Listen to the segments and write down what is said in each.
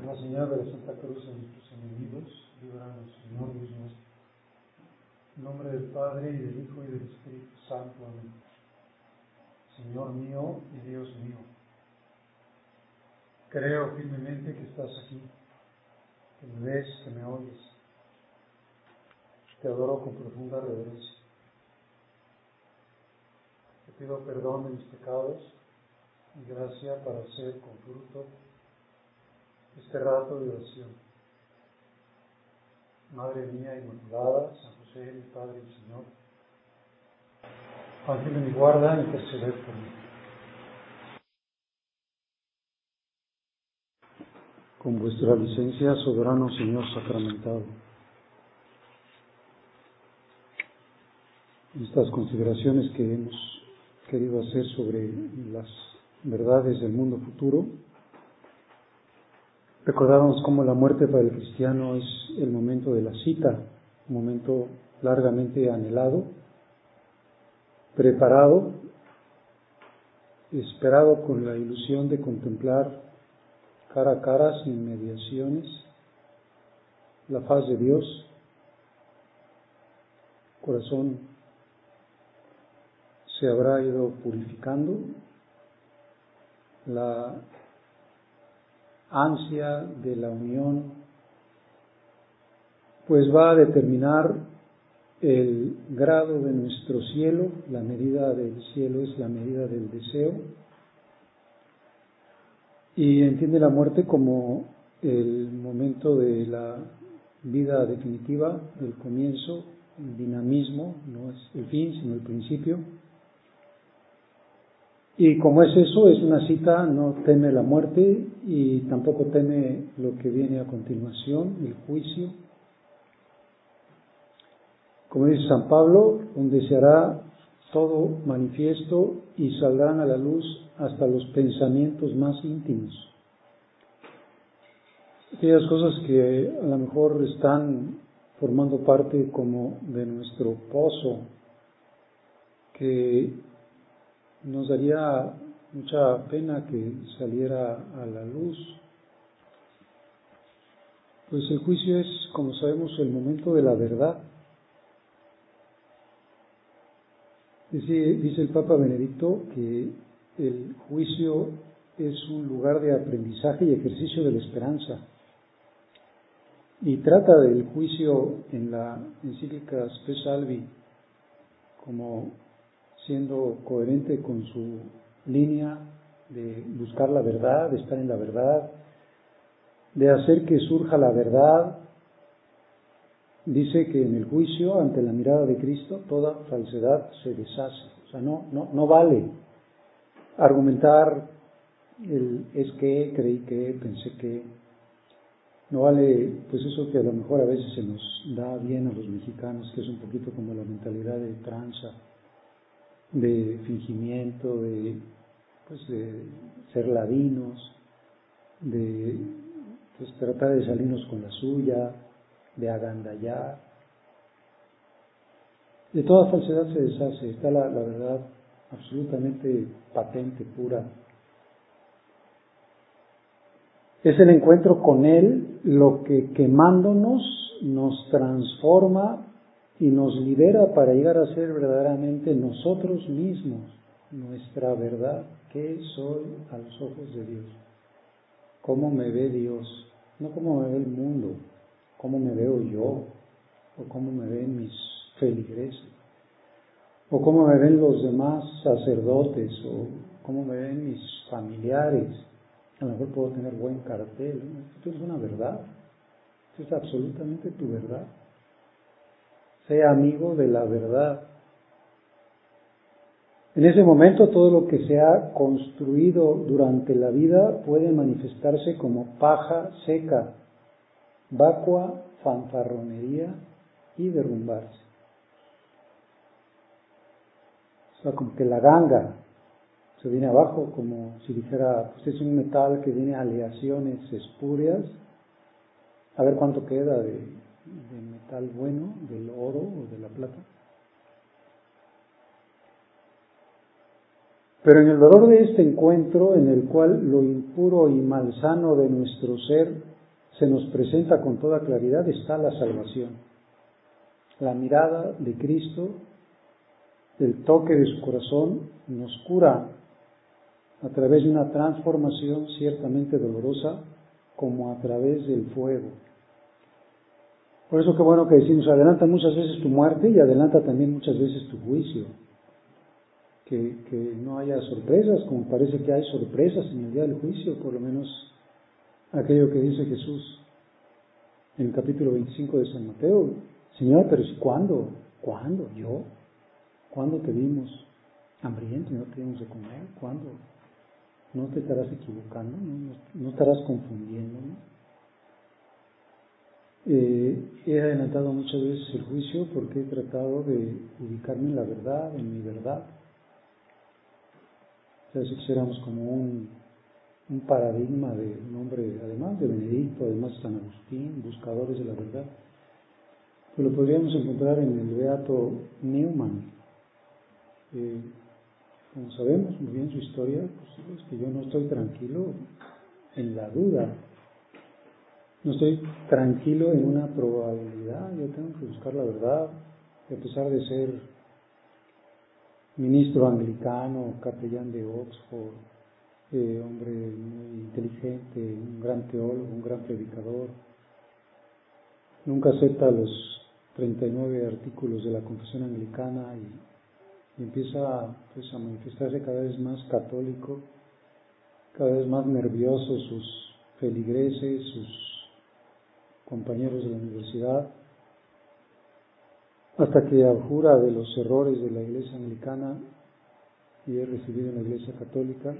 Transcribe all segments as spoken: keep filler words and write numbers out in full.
Por la señal de la Santa Cruz de nuestros enemigos, líbranos, Señor Dios nuestro. En nombre del Padre, y del Hijo, y del Espíritu Santo. Amén. Señor mío y Dios mío, creo firmemente que estás aquí, que me ves, que me oyes. Te adoro con profunda reverencia. Te pido perdón de mis pecados y gracia para hacer con fruto este rato de oración. Madre mía Inmaculada, San José, mi Padre y Señor, ángel de mi guarda, interceded por mí. Con vuestra licencia, soberano Señor sacramentado, estas consideraciones que hemos querido hacer sobre las verdades del mundo futuro, recordamos cómo la muerte para el cristiano es el momento de la cita, un momento largamente anhelado, preparado, esperado con la ilusión de contemplar cara a cara, sin mediaciones, la faz de Dios. El corazón se habrá ido purificando, la ansia de la unión pues va a determinar el grado de nuestro cielo. La medida del cielo es la medida del deseo, y entiende la muerte como el momento de la vida definitiva, el comienzo, el dinamismo, no es el fin sino el principio. Y como es eso, es una cita, no teme la muerte y tampoco teme lo que viene a continuación, el juicio. Como dice San Pablo, donde se hará todo manifiesto y saldrán a la luz hasta los pensamientos más íntimos. Aquellas cosas que a lo mejor están formando parte como de nuestro pozo, que nos daría mucha pena que saliera a la luz. Pues el juicio es, como sabemos, el momento de la verdad. Dice, dice el Papa Benedicto que el juicio es un lugar de aprendizaje y ejercicio de la esperanza. Y trata del juicio en la encíclica Spe Salvi como siendo coherente con su línea de buscar la verdad, de estar en la verdad, de hacer que surja la verdad. Dice que en el juicio, ante la mirada de Cristo, toda falsedad se deshace. O sea, no, no, no vale argumentar el es que, creí que, pensé que. No vale, pues eso que a lo mejor a veces se nos da bien a los mexicanos, que es un poquito como la mentalidad de tranza, de fingimiento, de, pues de ser ladinos, de pues tratar de salirnos con la suya, de agandallar. De toda falsedad se deshace, está la, la verdad absolutamente patente, pura. Es el encuentro con Él lo que, quemándonos, nos transforma y nos libera para llegar a ser verdaderamente nosotros mismos, nuestra verdad. ¿Qué soy a los ojos de Dios? ¿Cómo me ve Dios? No cómo me ve el mundo, cómo me veo yo, o cómo me ven mis feligreses, o cómo me ven los demás sacerdotes, o cómo me ven mis familiares. A lo mejor puedo tener buen cartel, ¿no? Esto es una verdad, esto es absolutamente tu verdad. Sea amigo de la verdad. En ese momento todo lo que se ha construido durante la vida puede manifestarse como paja seca, vacua, fanfarronería y derrumbarse. O sea, como que la ganga se viene abajo, como si dijera, pues es un metal que tiene aleaciones espurias, a ver cuánto queda de, de metal bueno, del oro o de la plata. Pero en el dolor de este encuentro, en el cual lo impuro y malsano de nuestro ser se nos presenta con toda claridad está la salvación. La mirada de Cristo, el toque de su corazón nos cura a través de una transformación ciertamente dolorosa, como a través del fuego. Por eso qué bueno que decimos, adelanta muchas veces tu muerte y adelanta también muchas veces tu juicio. Que, que no haya sorpresas, como parece que hay sorpresas en el día del juicio, por lo menos aquello que dice Jesús en el capítulo veinticinco de San Mateo. Señor, pero ¿cuándo? ¿Cuándo? ¿Yo? ¿Cuándo te vimos hambriento y no te dimos de comer? ¿Cuándo? ¿No te estarás equivocando? ¿No, no, no estarás confundiendo? ¿No? Eh, he adelantado muchas veces el juicio porque he tratado de ubicarme en la verdad, en mi verdad. O sea, si quisiéramos como un, un paradigma de un hombre, además de Benedicto, además de San Agustín, buscadores de la verdad, pues lo podríamos encontrar en el beato Neumann. Eh, como sabemos muy bien su historia, pues es que yo no estoy tranquilo en la duda. No estoy tranquilo en una probabilidad, yo tengo que buscar la verdad, y a pesar de ser ministro anglicano, capellán de Oxford, eh, hombre muy inteligente, un gran teólogo, un gran predicador, nunca acepta los treinta y nueve artículos de la Confesión Anglicana y, y empieza pues, a manifestarse cada vez más católico, cada vez más nervioso sus feligreses, sus compañeros de la universidad, hasta que abjura de los errores de la Iglesia Anglicana y es recibido en la Iglesia Católica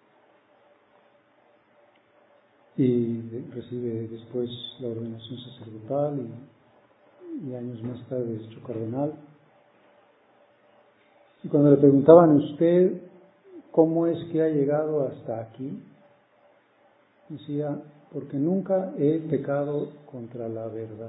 y recibe después la ordenación sacerdotal y, y años más tarde es hecho cardenal. Y cuando le preguntaban a usted cómo es que ha llegado hasta aquí, decía, porque nunca he pecado contra la verdad.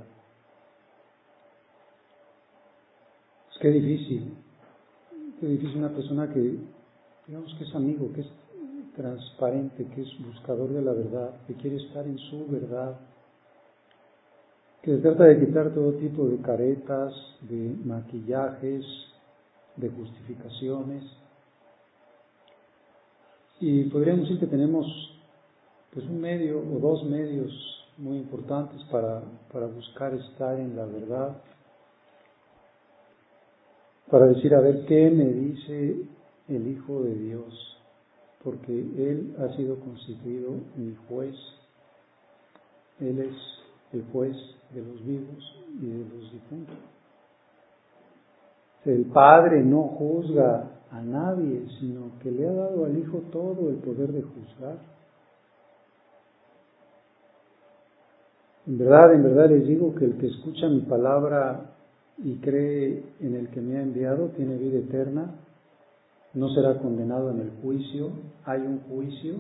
Pues qué difícil, qué difícil una persona que, digamos que es amigo, que es transparente, que es buscador de la verdad, que quiere estar en su verdad, que se trata de quitar todo tipo de caretas, de maquillajes, de justificaciones. Y podríamos decir que tenemos pues un medio o dos medios muy importantes para, para buscar estar en la verdad, para decir a ver qué me dice el Hijo de Dios, porque Él ha sido constituido mi juez, Él es el juez de los vivos y de los difuntos. El Padre no juzga a nadie, sino que le ha dado al Hijo todo el poder de juzgar. En verdad, en verdad les digo que el que escucha mi palabra y cree en el que me ha enviado tiene vida eterna, no será condenado en el juicio. Hay un juicio,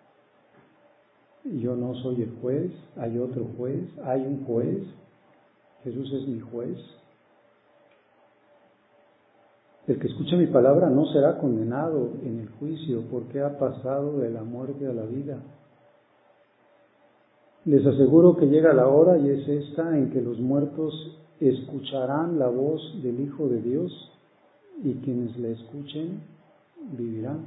yo no soy el juez, hay otro juez, hay un juez, Jesús es mi juez. El que escucha mi palabra no será condenado en el juicio porque ha pasado de la muerte a la vida. Les aseguro que llega la hora, y es esta, en que los muertos escucharán la voz del Hijo de Dios, y quienes la escuchen vivirán.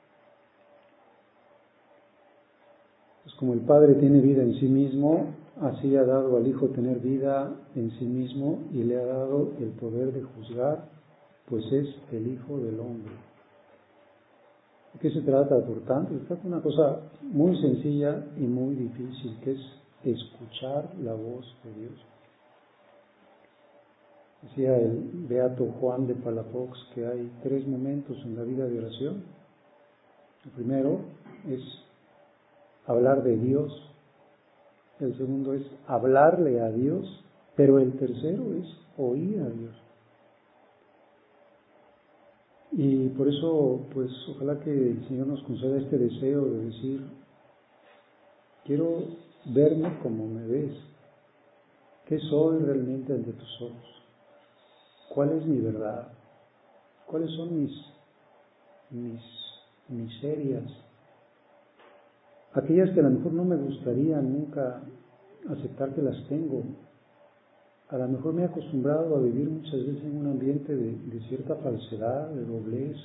Pues como el Padre tiene vida en sí mismo, así ha dado al Hijo tener vida en sí mismo y le ha dado el poder de juzgar, pues es el Hijo del Hombre. ¿De qué se trata, por tanto? Se trata de una cosa muy sencilla y muy difícil, que es escuchar la voz de Dios. Decía el beato Juan de Palafox que hay tres momentos en la vida de oración. El primero es hablar de Dios, el segundo es hablarle a Dios, pero el tercero es oír a Dios. Y por eso, pues, ojalá que el Señor nos conceda este deseo de decir, quiero verme como me ves. ¿Qué soy realmente ante tus ojos? ¿Cuál es mi verdad? ¿Cuáles son mis, mis miserias? Aquellas que a lo mejor no me gustaría nunca aceptar que las tengo. A lo mejor me he acostumbrado a vivir muchas veces en un ambiente de, de cierta falsedad, de doblez,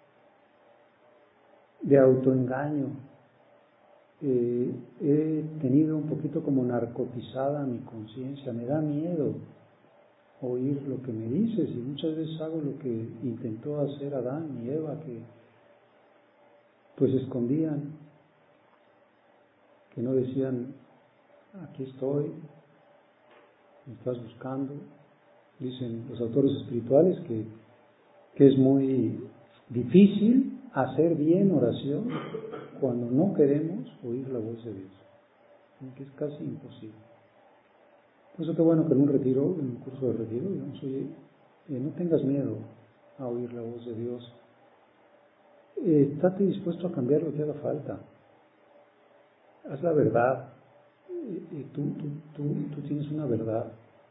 de autoengaño. Eh, he tenido un poquito como narcotizada mi conciencia, me da miedo oír lo que me dices y muchas veces hago lo que intentó hacer Adán y Eva, que pues escondían, que no decían, aquí estoy, me estás buscando. Dicen los autores espirituales que, que es muy difícil hacer bien oración cuando no queremos oír la voz de Dios, que es casi imposible. Por eso qué bueno que en un retiro, en un curso de retiro, digamos, oye, eh, no tengas miedo a oír la voz de Dios. Eh, estate dispuesto a cambiar lo que haga falta. Haz la verdad. Eh, eh, tú, tú, tú, tú tienes una verdad.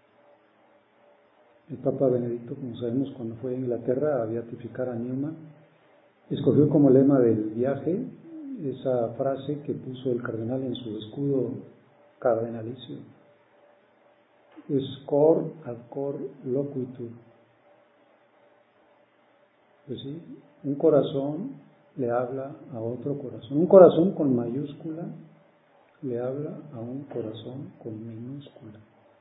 El Papa Benedicto, como sabemos, cuando fue a Inglaterra a beatificar a Newman, escogió como lema del viaje esa frase que puso el cardenal en su escudo cardenalicio: es cor ad cor loquitur. Pues sí, un corazón le habla a otro corazón. Un corazón con mayúscula le habla a un corazón con minúscula.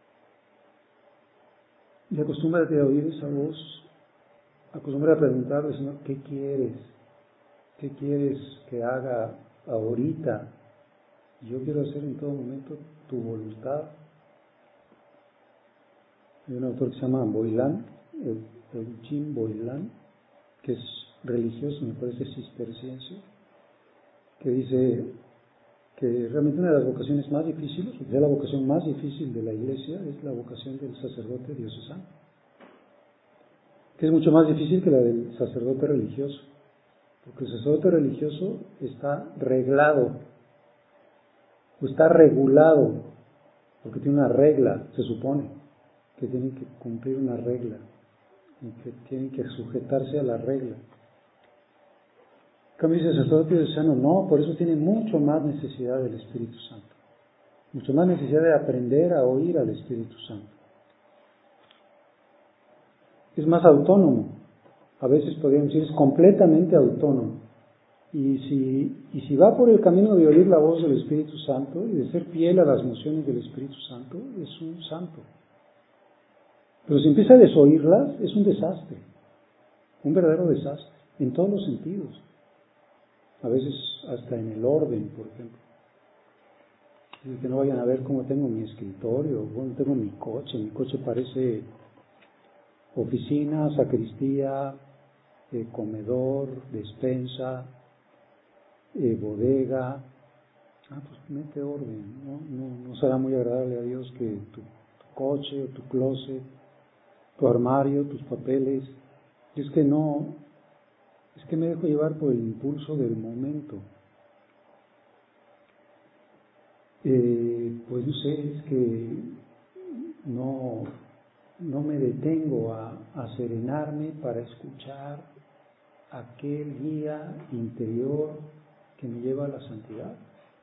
Y acostúmbrate a oír esa voz, acostúmbrate a preguntarle, Señor, ¿qué quieres? ¿Qué quieres que haga ahorita? Yo quiero hacer en todo momento tu voluntad. Hay un autor que se llama Boilan, Eugene Boilan, que es religioso, me parece cisterciense, que dice que realmente una de las vocaciones más difíciles, o sea, la vocación más difícil de la Iglesia es la vocación del sacerdote diocesano, que es mucho más difícil que la del sacerdote religioso, porque el sacerdote religioso está reglado, o está regulado, porque tiene una regla, se supone, que tienen que cumplir una regla, y que tienen que sujetarse a la regla. Como dice el sacerdote diocesano, no, por eso tiene mucho más necesidad del Espíritu Santo, mucho más necesidad de aprender a oír al Espíritu Santo. Es más autónomo, a veces podríamos decir, es completamente autónomo. Y si, y si va por el camino de oír la voz del Espíritu Santo y de ser fiel a las mociones del Espíritu Santo, es un santo. Pero si empieza a desoírlas, es un desastre, un verdadero desastre, en todos los sentidos. A veces hasta en el orden, por ejemplo. Que no vayan a ver cómo tengo mi escritorio, cómo tengo mi coche. Mi coche parece oficina, sacristía, eh, comedor, despensa, eh, bodega. Ah, pues mete orden, ¿no? No, no será muy agradable a Dios que tu, tu coche o tu closet, tu armario, tus papeles. Es que no, es que me dejo llevar por el impulso del momento. Eh, pues no sé, es que no, no me detengo a, a serenarme para escuchar aquel guía interior que me lleva a la santidad.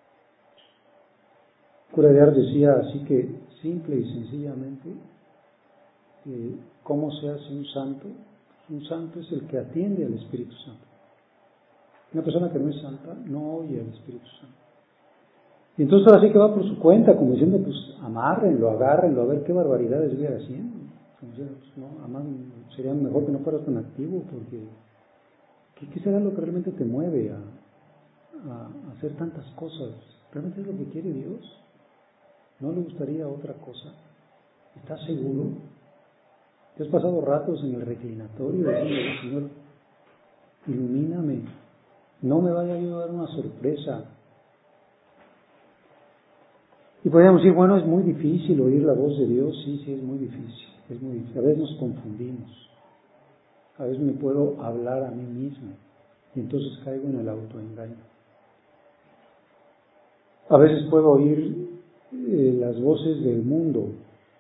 Cura de Ars decía así que simple y sencillamente, eh, ¿cómo se hace un santo? Un santo es el que atiende al Espíritu Santo. Una persona que no es santa no oye al Espíritu Santo. Y entonces ahora sí que va por su cuenta, como diciendo, pues amárrenlo, agárrenlo, a ver qué barbaridades voy haciendo. Como diciendo, pues no, amar, sería mejor que no fueras tan activo, porque ¿qué, qué será lo que realmente te mueve a, a, a hacer tantas cosas? ¿Realmente es lo que quiere Dios? ¿No le gustaría otra cosa? ¿Estás seguro? ¿Te has pasado ratos en el reclinatorio diciendo, Señor, ilumíname, no me vaya a dar una sorpresa? Y podríamos decir, bueno, es muy difícil oír la voz de Dios. Sí, sí, es muy difícil, es muy difícil. A veces nos confundimos, a veces me puedo hablar a mí mismo y entonces caigo en el autoengaño. A veces puedo oír eh, las voces del mundo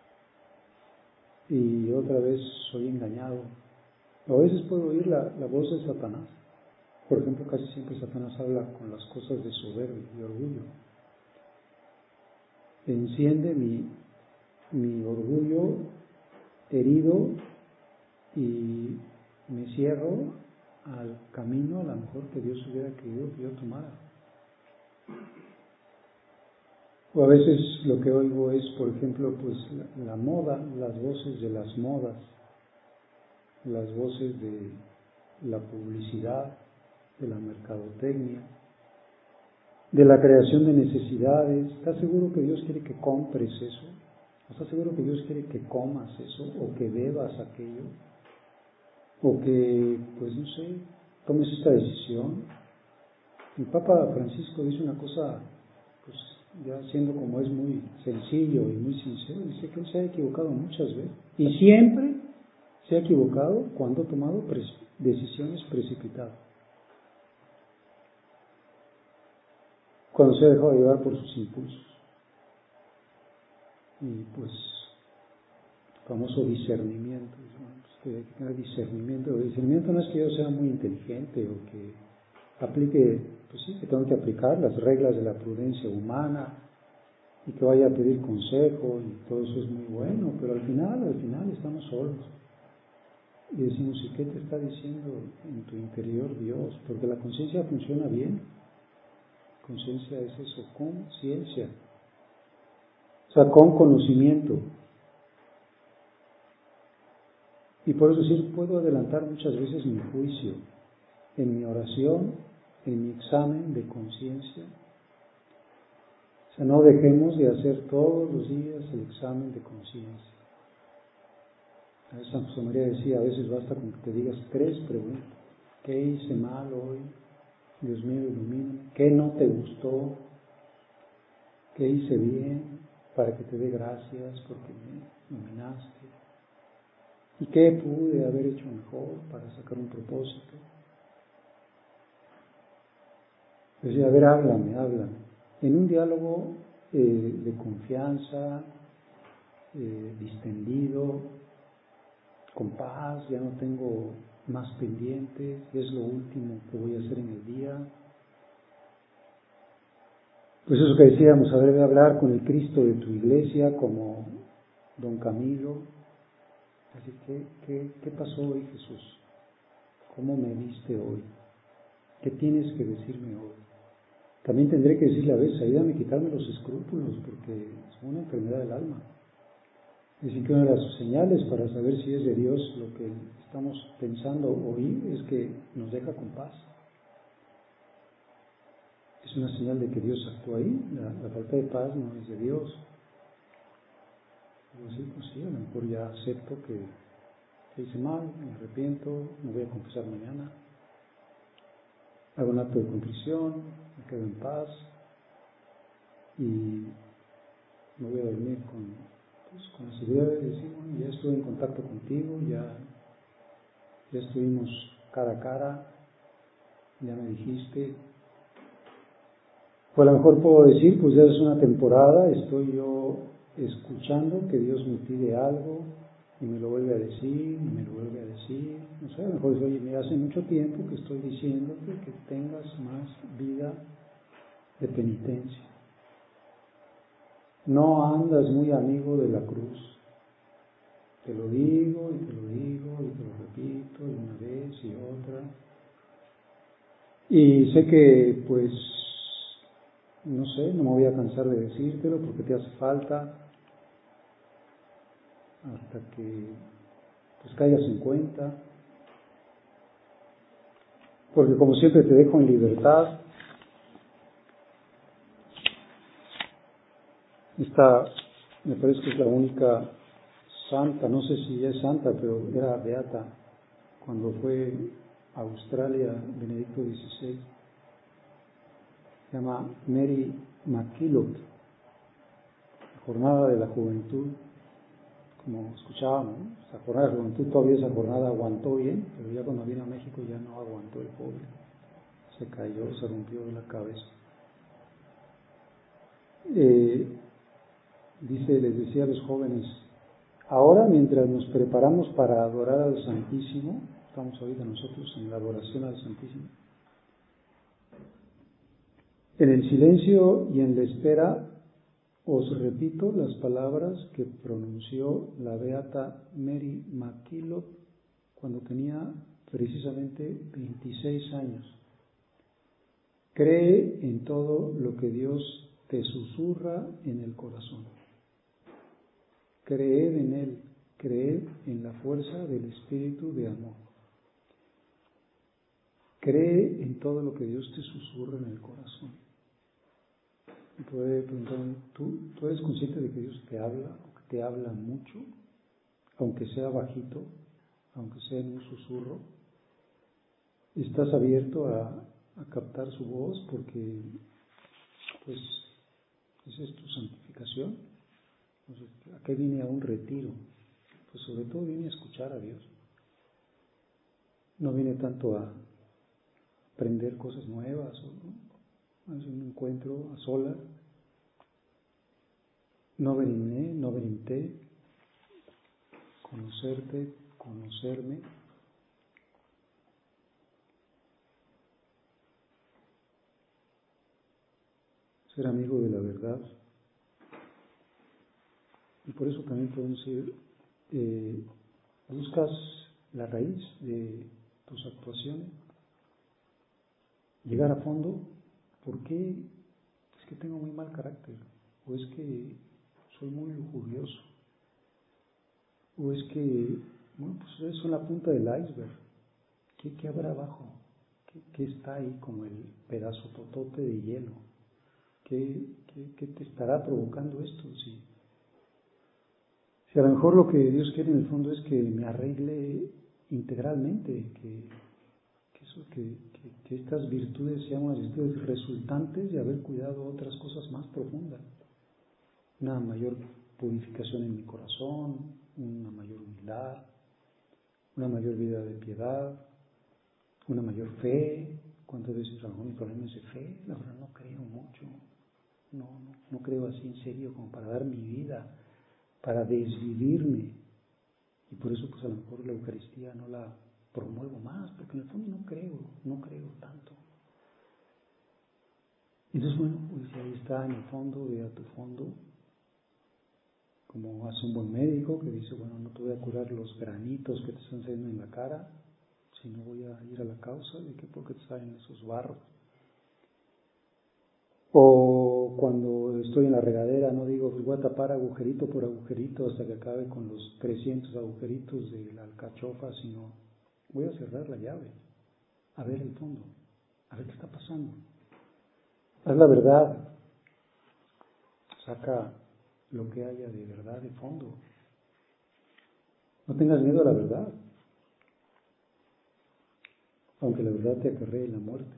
y otra vez soy engañado. A veces puedo oír la, la voz de Satanás. Por ejemplo, casi siempre Satanás habla con las cosas de soberbia y orgullo. enciende mi, mi orgullo herido y me cierro al camino a lo mejor que Dios hubiera querido que yo tomara. O a veces lo que oigo es, por ejemplo, pues la, la moda, las voces de las modas, las voces de la publicidad, de la mercadotecnia, de la creación de necesidades. ¿Estás seguro que Dios quiere que compres eso? ¿Estás seguro que Dios quiere que comas eso o que bebas aquello? O que, pues no sé, tomes esta decisión. El Papa Francisco dice una cosa, pues ya siendo como es muy sencillo y muy sincero, dice que él se ha equivocado muchas veces. Y siempre se ha equivocado cuando ha tomado pre- decisiones precipitadas. Cuando se ha dejado llevar por sus impulsos. Y pues, famoso discernimiento. Que hay que tener discernimiento. El discernimiento no es que yo sea muy inteligente o que aplique, pues sí, que tengo que aplicar las reglas de la prudencia humana y que vaya a pedir consejo y todo eso es muy bueno, pero al final, al final estamos solos. Y decimos, ¿y qué te está diciendo en tu interior Dios? Porque la conciencia funciona bien. Conciencia es eso, conciencia. O sea, con conocimiento. Y por eso decir, puedo adelantar muchas veces mi juicio en mi oración, en mi examen de conciencia. O sea, no dejemos de hacer todos los días el examen de conciencia. A veces San José María decía, a veces basta con que te digas tres preguntas. ¿Qué hice mal hoy? Dios mío, ilumíname. ¿Qué no te gustó? ¿Qué hice bien? Para que te dé gracias porque me nominaste. ¿Y qué pude haber hecho mejor para sacar un propósito? Decía, a ver, háblame, háblame. En un diálogo eh, de confianza, eh, distendido, con paz, ya no tengo más pendientes, es lo último que voy a hacer en el día. Pues eso que decíamos, haber de hablar con el Cristo de tu iglesia como don Camilo. Así que, ¿qué, qué pasó hoy, Jesús? ¿Cómo me viste hoy? ¿Qué tienes que decirme hoy? También tendré que decirle a veces, ayúdame a quitarme los escrúpulos, porque es una enfermedad del alma. Dicen que una de las señales para saber si es de Dios lo que estamos pensando oír es que nos deja con paz. Es una señal de que Dios actúa ahí. La, la falta de paz no es de Dios. Pues sí, pues sí, a lo mejor ya acepto que, que hice mal, me arrepiento, me voy a confesar mañana, hago un acto de contrición, me quedo en paz y me voy a dormir con, pues, con la seguridad de decir, bueno, ya estuve en contacto contigo, ya, ya estuvimos cara a cara, ya me dijiste. O a lo mejor puedo decir, pues ya es una temporada, estoy yo escuchando que Dios me pide algo y me lo vuelve a decir, y me lo vuelve a decir. No sé, a lo mejor dice, oye, me hace mucho tiempo que estoy diciéndote que tengas más vida de penitencia. No andas muy amigo de la cruz. Te lo digo y te lo digo y te lo repito y una vez y otra. Y sé que, pues, no sé, no me voy a cansar de decírtelo porque te hace falta hasta que pues caigas en cuenta. Porque como siempre te dejo en libertad. Esta me parece que es la única santa, no sé si es santa, pero era beata cuando fue a Australia Benedicto dieciséis. Se llama Mary MacKillop, jornada de la juventud, como escuchábamos, ¿no? Esa jornada de la juventud, todavía esa jornada aguantó bien, pero ya cuando vino a México ya no aguantó el pobre, se cayó, se rompió la cabeza. Eh, dice, les decía a los jóvenes, ahora mientras nos preparamos para adorar al Santísimo, estamos ahorita nosotros en la adoración al Santísimo, en el silencio y en la espera, Os repito las palabras que pronunció la beata Mary MacKillop cuando tenía precisamente veintiséis años. Cree en todo lo que Dios te susurra en el corazón. Creed en Él, creed en la fuerza del Espíritu de amor. Cree en todo lo que Dios te susurra en el corazón. Y puede preguntar, ¿tú, ¿tú eres consciente de que Dios te habla, o que te habla mucho, aunque sea bajito, aunque sea en un susurro? ¿Estás abierto a, a captar su voz? Porque, pues, esa es tu santificación. Entonces, ¿a qué vine a un retiro? Pues sobre todo vine a escuchar a Dios. No vine tanto a aprender cosas nuevas, o ¿no? Es un encuentro a solas. No veniné, no venité, conocerte, conocerme. Ser amigo de la verdad. Y por eso también podemos decir, eh, buscas la raíz de tus actuaciones, llegar a fondo. ¿Por qué? Es que tengo muy mal carácter, o es que soy muy lujurioso, o es que, bueno, pues eso es la punta del iceberg. ¿Qué, qué habrá abajo? ¿Qué, ¿Qué está ahí como el pedazo totote de hielo? ¿Qué, qué, qué te estará provocando esto? Si, si a lo mejor lo que Dios quiere en el fondo es que me arregle integralmente, que, que, eso, que, que, que estas virtudes sean unas virtudes resultantes de haber cuidado otras cosas más profundas. Una mayor purificación en mi corazón, una mayor humildad, una mayor vida de piedad, una mayor fe. ¿Cuántas veces a lo mejor mi problema es de fe? La verdad no creo mucho, no, no, no creo así en serio como para dar mi vida, para desvivirme. Y por eso pues a lo mejor la Eucaristía no la promuevo más, porque en el fondo no creo, no creo tanto. Entonces bueno, pues ahí está en el fondo, ve a tu fondo, como hace un buen médico que dice, bueno, no te voy a curar los granitos que te están saliendo en la cara, sino voy a ir a la causa de que por qué te salen esos barros. O cuando estoy en la regadera, no digo, pues voy a tapar agujerito por agujerito hasta que acabe con los trescientos agujeritos de la alcachofa, sino voy a cerrar la llave, a ver el fondo, a ver qué está pasando. Haz la verdad, saca lo que haya de verdad de fondo. No tengas miedo a la verdad, aunque la verdad te acarree la muerte.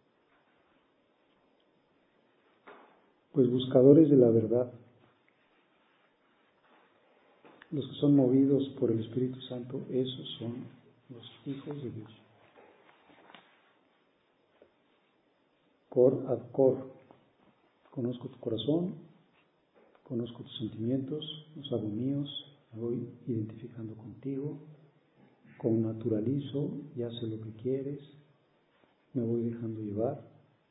Pues buscadores de la verdad, los que son movidos por el Espíritu Santo, esos son los hijos de Dios. Cor ad cor, conozco tu corazón, conozco tus sentimientos, los hago míos, me voy identificando contigo, connaturalizo, ya sé lo que quieres, me voy dejando llevar.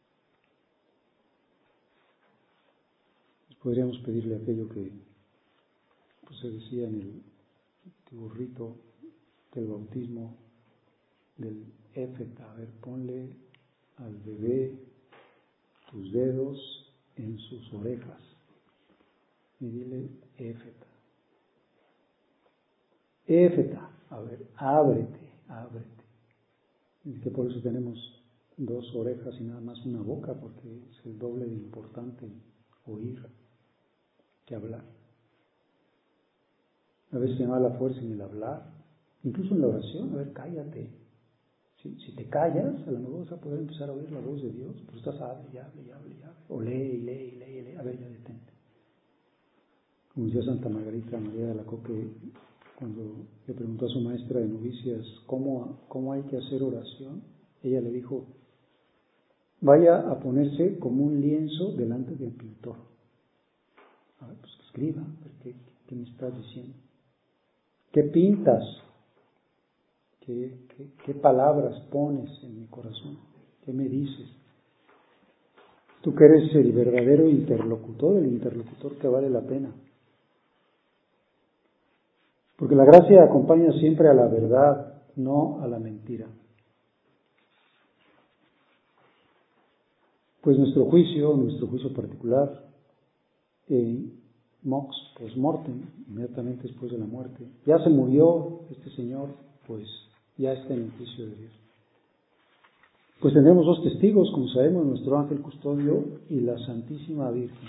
Podríamos pedirle aquello que pues, se decía en el antiguo rito del bautismo, del éfeta. A ver, ponle al bebé tus dedos en sus orejas y dile éfeta. Éfeta, a ver, ábrete, ábrete. Es que por eso tenemos dos orejas y nada más una boca, porque es el doble de importante oír que hablar. A veces se llama la fuerza en el hablar, incluso en la oración. A ver, cállate. Si, si te callas, a lo mejor vas a poder empezar a oír la voz de Dios, pero estás hable y hable y hable y hable. O lee y lee y lee y lee. A ver, ya detente. Como decía Santa Margarita María de Alacoque, cuando le preguntó a su maestra de novicias cómo, cómo hay que hacer oración, ella le dijo, vaya a ponerse como un lienzo delante del pintor. A ver, pues que escriba, ¿qué, qué me estás diciendo? ¿Qué pintas? ¿Qué, qué, ¿Qué palabras pones en mi corazón? ¿Qué me dices? Tú que eres el verdadero interlocutor, el interlocutor que vale la pena. Porque la gracia acompaña siempre a la verdad, no a la mentira. Pues nuestro juicio, nuestro juicio particular, eh, mox post mortem, inmediatamente después de la muerte, ya se murió este señor, pues ya está en el juicio de Dios. Pues tendremos dos testigos, como sabemos, nuestro ángel custodio y la Santísima Virgen.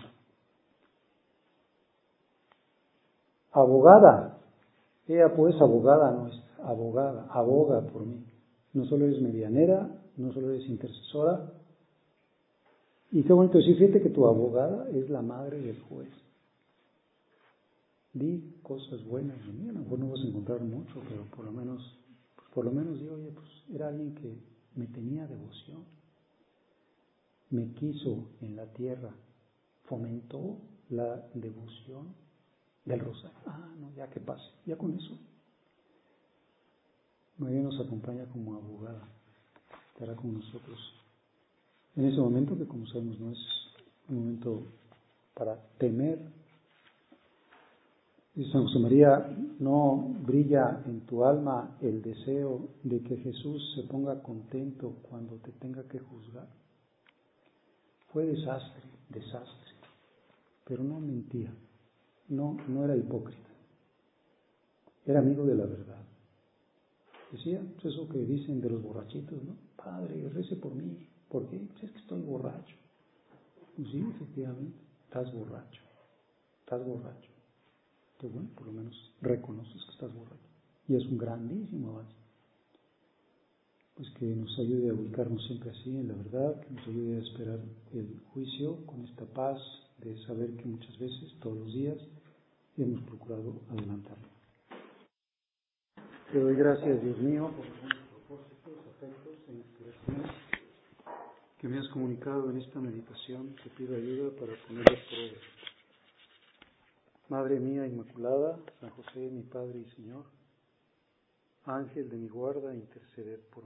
Abogada, ella pues abogada nuestra, abogada, aboga por mí. No solo eres medianera, no solo eres intercesora. Y qué bonito decir, fíjate que tu abogada es la madre del juez. Di cosas buenas de mí, a lo mejor no vas a encontrar mucho, pero por lo menos, pues por lo menos digo, oye, pues era alguien que me tenía devoción, me quiso en la tierra, fomentó la devoción del rosario. Ah, no, ya que pase, ya con eso. María nos acompaña como abogada, estará con nosotros en ese momento que, como sabemos, no es un momento para temer. Y San José María, no brilla en tu alma el deseo de que Jesús se ponga contento cuando te tenga que juzgar. Fue desastre, desastre, pero no mentía, no, no era hipócrita, era amigo de la verdad. Decía, pues eso que dicen de los borrachitos, ¿no? Padre, rece por mí. ¿Por qué? Pues es que estoy borracho. Pues sí, efectivamente, estás borracho, estás borracho. Pues bueno, por lo menos reconoces que estás borracho. Y es un grandísimo avance. Pues que nos ayude a ubicarnos siempre así en la verdad, que nos ayude a esperar el juicio con esta paz de saber que muchas veces, todos los días, hemos procurado adelantarlo. Te doy gracias, Dios mío, por los buenos propósitos, afectos e inspiraciones que me has comunicado en esta meditación. Te pido ayuda para ponerlos por obra. Madre mía Inmaculada, San José, mi Padre y Señor, Ángel de mi guarda, interceded por mí.